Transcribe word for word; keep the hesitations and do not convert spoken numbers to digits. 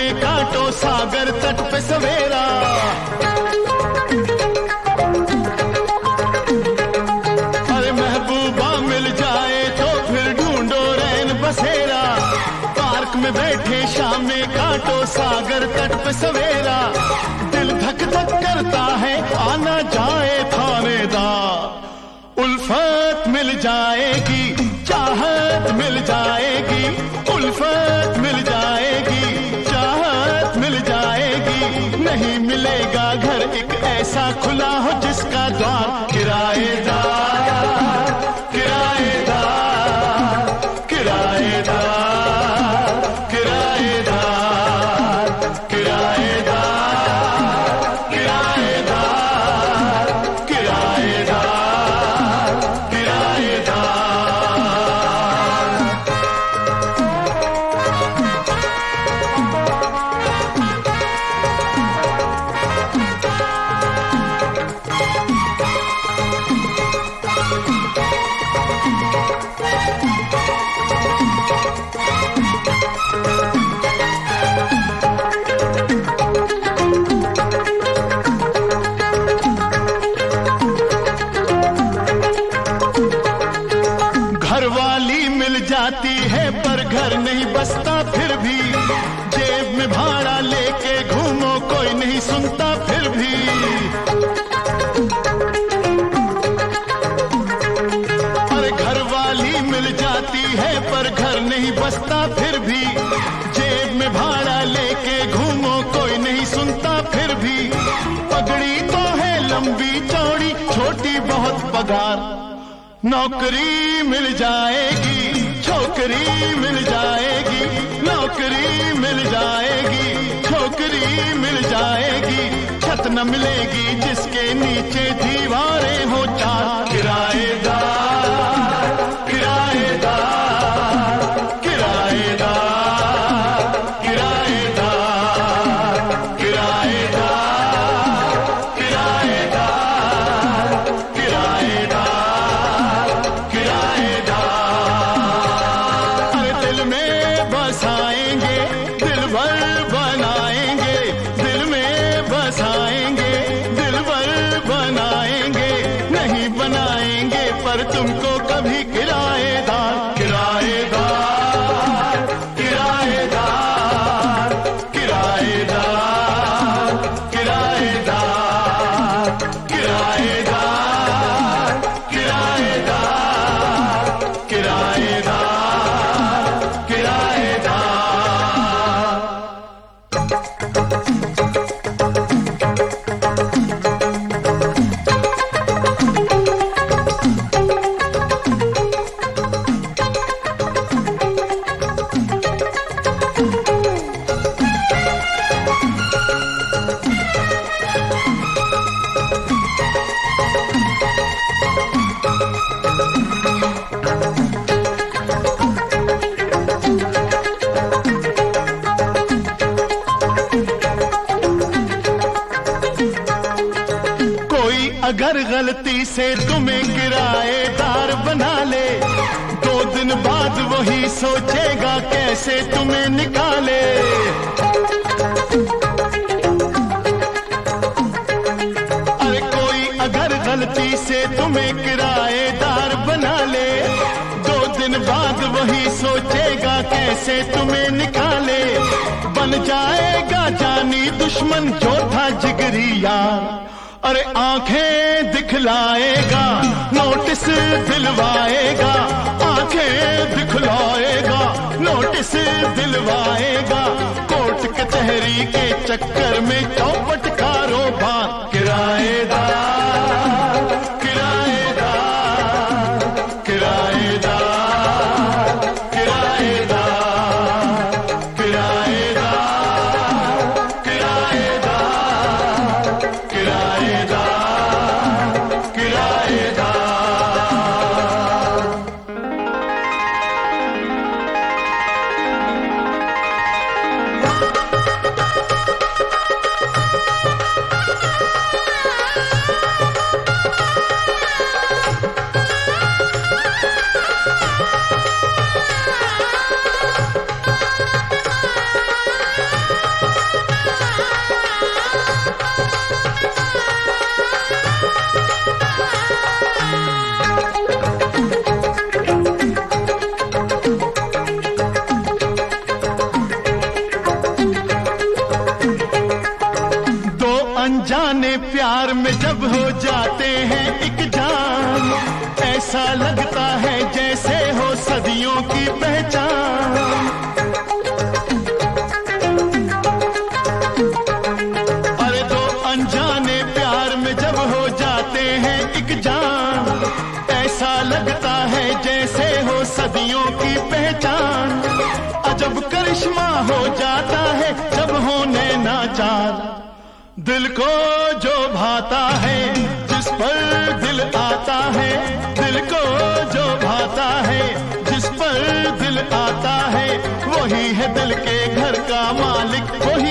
काटो सागर तट पे सवेरा। अरे महबूबा मिल जाए तो फिर ढूंढो रैन बसेरा। पार्क में बैठे शाम में काटो सागर तट पे सवेरा। दिल धक धक करता है आना जाए थानेदार। उल्फत मिल जाएगी, चाहत मिल जाएगी, उल्फत मिल जाएगी, चाहत मिल जाएगी। नहीं मिलेगा घर एक ऐसा खुला हो जिसका द्वार किराएदार, किराएदार, किराएदार, किराएदार, किराएदार, किराएदार, किराएदार, किराएदार। घरवाली मिल जाती है पर घर नहीं बसता फिर भी। जेब में भाड़ा लेके घूमो कोई नहीं सुनता फिर भी। अरे घरवाली मिल जाती है पर घर नहीं बसता फिर भी। जेब में भाड़ा लेके घूमो कोई नहीं सुनता फिर भी। पगड़ी तो है लंबी चौड़ी छोटी बहुत पगार। नौकरी मिल जाएगी, छोकरी मिल जाएगी, नौकरी मिल जाएगी, छोकरी मिल जाएगी। छत न मिलेगी जिसके नीचे दीवारें हो चार। किराएदार, किराएदार, किराएदार, किराएदार, किराएदार, किराएदार, किराएदार, किराएदार। अरे दिल में बसाएंगे, दिल भर बनाएंगे, दिल में बसाएंगे, दिल भर बनाएंगे। नहीं बनाएंगे पर तुमको कभी किराएदार, किराएदार, किराएदार, किराएदार, किराएदार, किराएदार, किराएदार, किराएदार, किराएदार। अगर गलती से तुम्हें किराएदार बना ले, दो दिन बाद वही सोचेगा कैसे तुम्हें निकाले। अरे कोई अगर गलती से तुम्हें किराएदार बना ले, दो दिन बाद वही सोचेगा कैसे तुम्हें निकाले। बन जाएगा जानी दुश्मन जो था जिगरी यार। अरे आंखें दिखलाएगा, नोटिस दिलवाएगा, आंखें दिखलाएगा, नोटिस दिलवाएगा। कोर्ट कचहरी के चक्कर में चौपट कारोबार। किराएदार, किराएदार, किराएदार, किराएदार, किराएदार, किराएदार, किराएदार, किराएदार। अनजाने प्यार में जब हो जाते हैं एक जान, ऐसा लगता है जैसे हो सदियों की पहचान। अरे दो अनजाने प्यार में जब हो जाते हैं एक जान, ऐसा लगता है जैसे हो सदियों की पहचान। अजब करिश्मा हो जाता है जब हो नैना चार, दिल को जो भाता है जिस पर दिल आता है, दिल को जो भाता है जिस पर दिल आता है, वही है दिल के घर का मालिक, वही